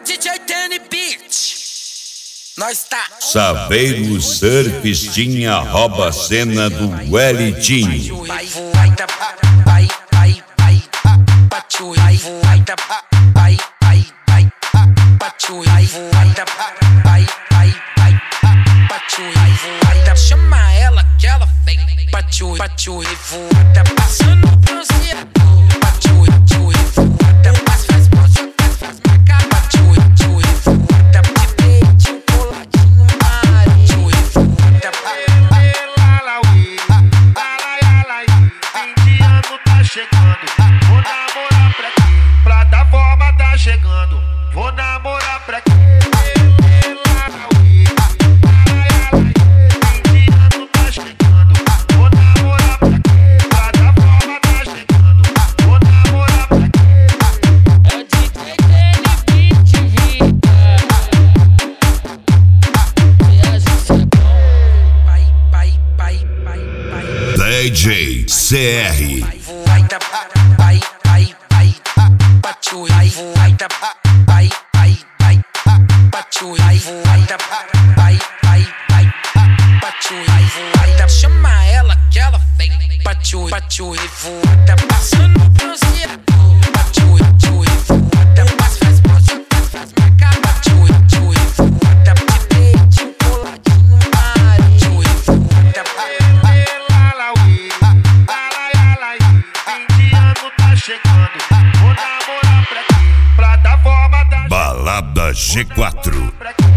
DJ Danny Beat. Nós tá. Saveiro Surfistinha rouba a cena do Wellington. Vai, vai, vai, vai, vai, batiu, vai, vai, vai, vai, vai, batiu, vai, vai, vai, vai, batiu, vai, chama ela que ela vem, batiu, batiu, tá passando o bronzeador, batiu, tá faz baixo, faz pra cá, batiu, tá de peito, coladinho, batiu, tá chegando, vou namorar pra quê? Plataforma tá chegando, vou namorar pra quê? Indiano tá chegando, vou namorar pra quê? Plataforma tá chegando, vou namorar pra quê? É o DJ Danny Beat, Rita. vai, vai, vai, vai, vai. DJ CR. Vai, vai, vai, batiu, vai, vai, vai, vai, batiu, vai, vai, vai, batiu, vai, chama ela que ela vem, batiu, tá passando o bronzeador, batiu, tá faz baixo, faz pra cá, batiu, tá de peito, coladinho, batiu, tá Indiano tá chegando, vou namorar pra quê? Plataforma tá Balada G4. pra quê?